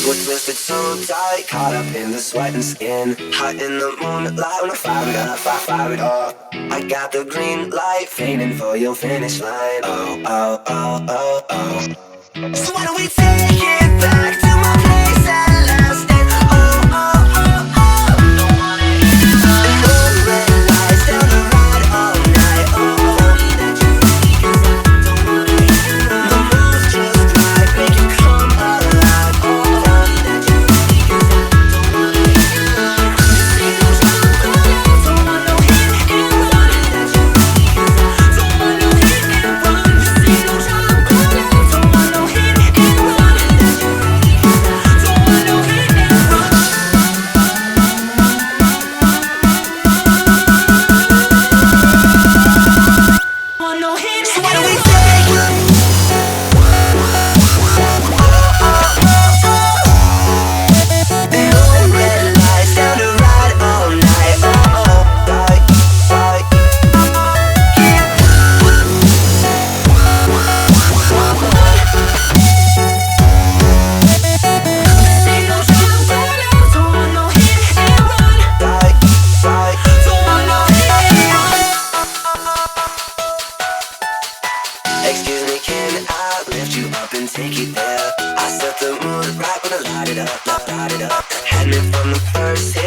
We're twisted so tight, caught up in the sweat and skin. Hot in the moonlight when I fire it up, I fire it up. I got the green light, feigning for your finish line. Oh, oh, oh, oh, oh. So why don't we take it back to my place at last? And oh, oh, oh, oh. And no red lights down the ride all night. Oh, oh. The mood's just right, make you come alive. Oh, oh. Excuse me, can I lift you up and take you there? I set the mood right when I light it up, light it up. Had me from the first hit.